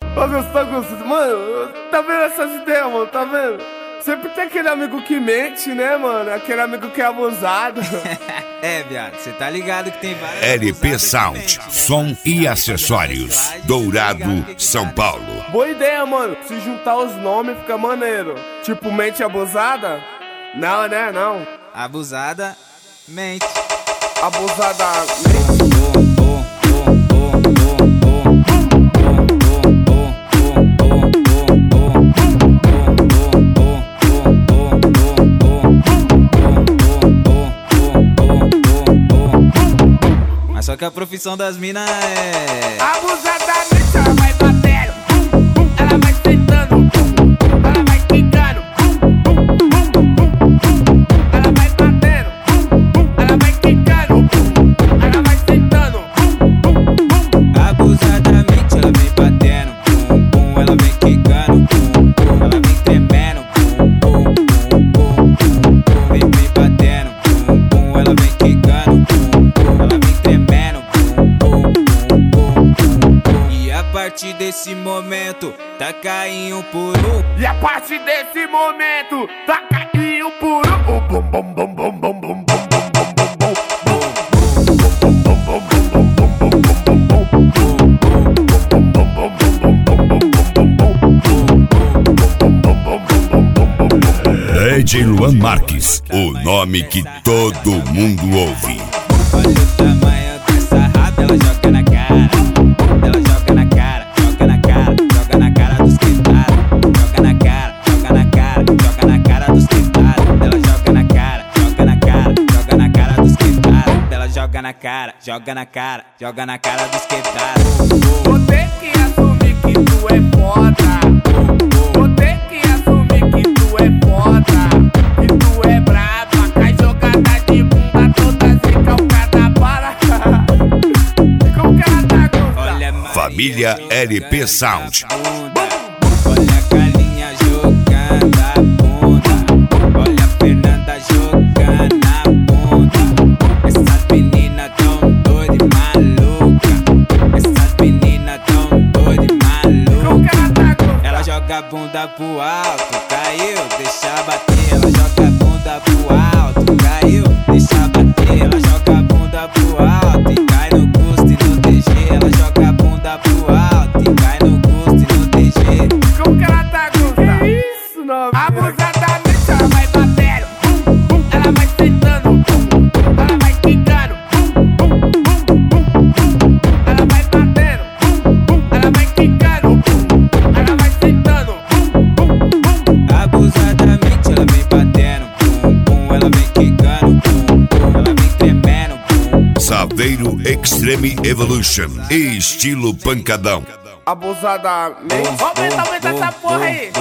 Augusto, mano, tá vendo essas ideias, mano, tá vendo? Sempre tem aquele amigo que mente, né, mano? Aquele amigo que é abusado. É, viado, cê tá ligado que tem várias LP Sound, som e acessórios, Dourado, São Paulo. Boa ideia, mano. Se juntar os nomes fica maneiro. Tipo, mente abusada? Não, né, não. Abusada, mente. Abusada, mente. Mas só que a profissão das minas é... Abusadamente ela vai batendo, ela vai sentando, ela vai quicando, ela vai batendo, ela vai quicando, ela vai sentando. Abusadamente ela vem batendo, ela vem quicando, ela vem tremendo, vem batendo, ela vem quicando, ela vem tremendo. E a partir desse momento, taca em um por um. E a partir desse momento, taca em um por um. Bum, bum, bum, bum, bum, bum, bum, bum, DJ Luan Marques, o nome que todo mundo ouve. Olha o tamanho dessa raba, ela joga na cara. Ela joga na cara, joga na cara, joga na cara dos quebrados. Joga na cara, joga na cara, joga na cara dos quebrados. Ela joga na cara, joga na cara, joga na cara dos quebrados. Ela joga na cara, joga na cara, joga na cara dos quebrados. vou ter que assumir que tu é foda. Vou ter que assumir que tu é foda. Que tu é braba, cai jogada de bunda toda recalcada para. Como que ela tá gostando? Olha Família LP Sound. Olha a Carlinha jogando a bunda. Olha a Fernanda jogando a bunda. Essas meninas tão doidas e maluca. Essas meninas tão doidas e maluca. Como que ela tá gostando? Ela joga a bunda pro alto, caiu, deixa bater. Ela joga a bunda pro alto, caiu, deixa bater. Ela joga a bunda pro alto e cai no custo e no DG. Ela joga a bunda pro alto e cai no custo e no DG. Como que ela tá gostando? Que isso, não? Abusadamente ela vai batendo, ela vai sentando, ela vai quicando, ela vai batendo, ela vai quicando, ela vai sentando. Abusadamente ela vem batendo, ela vem quicando, ela vem tremendo. Saveiro Extreme Evolution e estilo pancadão. Abusadamente. Aumenta essa porra aí.